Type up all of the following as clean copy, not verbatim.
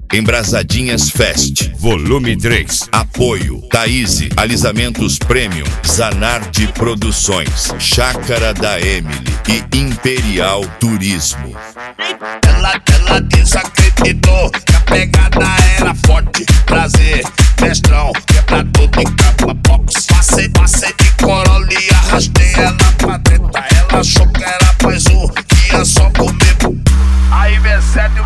Embrasadinhas Fest, volume 3. Apoio Thaíse, Alisamentos Premium, Zanardi Produções, Chácara da Emily e Imperial Turismo. Ela desacreditou que a pegada era forte. Prazer, mestrão, que é pra todo em capa box. Passei de Corolla e arrastei ela pra treta. Ela achou que era mais um, que ia só comer. Aí vem sério,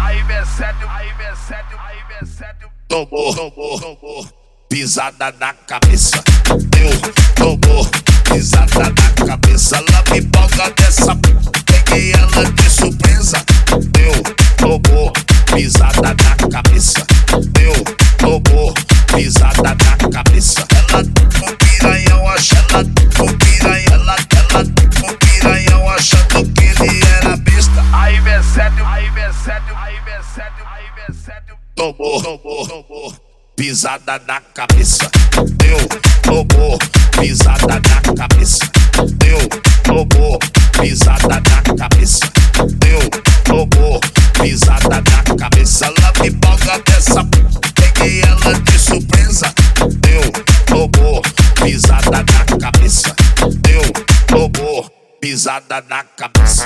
tomou, pisada na cabeça. Tomou, pisada na cabeça. Ela me empolga dessa, peguei ela de surpresa. Tomou, pisada na cabeça. Tomou, pisada na cabeça. Ela com piranhão, ela com piranhão, achando que ele era besta. Aí vem sério, tomou, pisada na cabeça. Tomou, pisada na cabeça. Tomou, pisada na cabeça. Tomou, pisada na cabeça. Ela me empolga dessa, peguei ela de surpresa. Tomou, pisada na cabeça. Tomou, pisada na cabeça.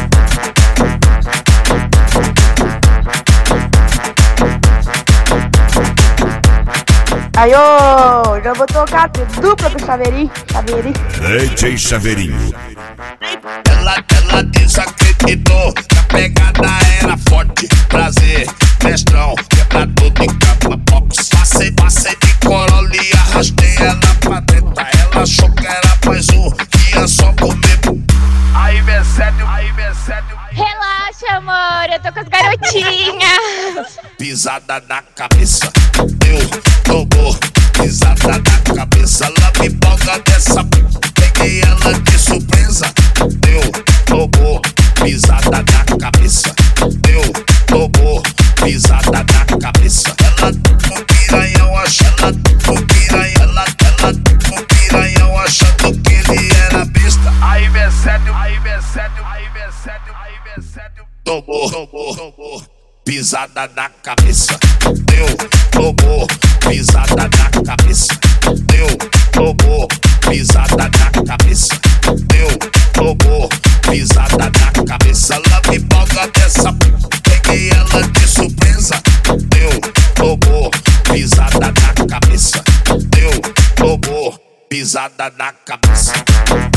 Aí, ô, já vou tocar dupla pro Chaveirinho. DJ Chaveirinho. Ela desacreditou que a pegada era forte. Prazer, mestrão, que é pra todo em capa box. Passei de Corolla e arrastei ela pra treta. Ela achou que era mais um, que ia só comer. Aí vem sério. Relaxa, amor, eu tô com as garotinhas. Pisada na cabeça. Tomou, pisada na cabeça. Ela me empolga dessa, peguei ela de surpresa. Tomou, pisada na cabeça. Tomou, pisada na cabeça. Ela com piranhão, ela com piranhão, achando que ele era besta. Aí vem sério, tomou, pisada na cabeça. Tomou, pisada na cabeça. Tomou, pisada na cabeça. Tomou, pisada na cabeça. Ela me empolga dessa, peguei ela de surpresa. Tomou, pisada na cabeça. Tomou, pisada na cabeça.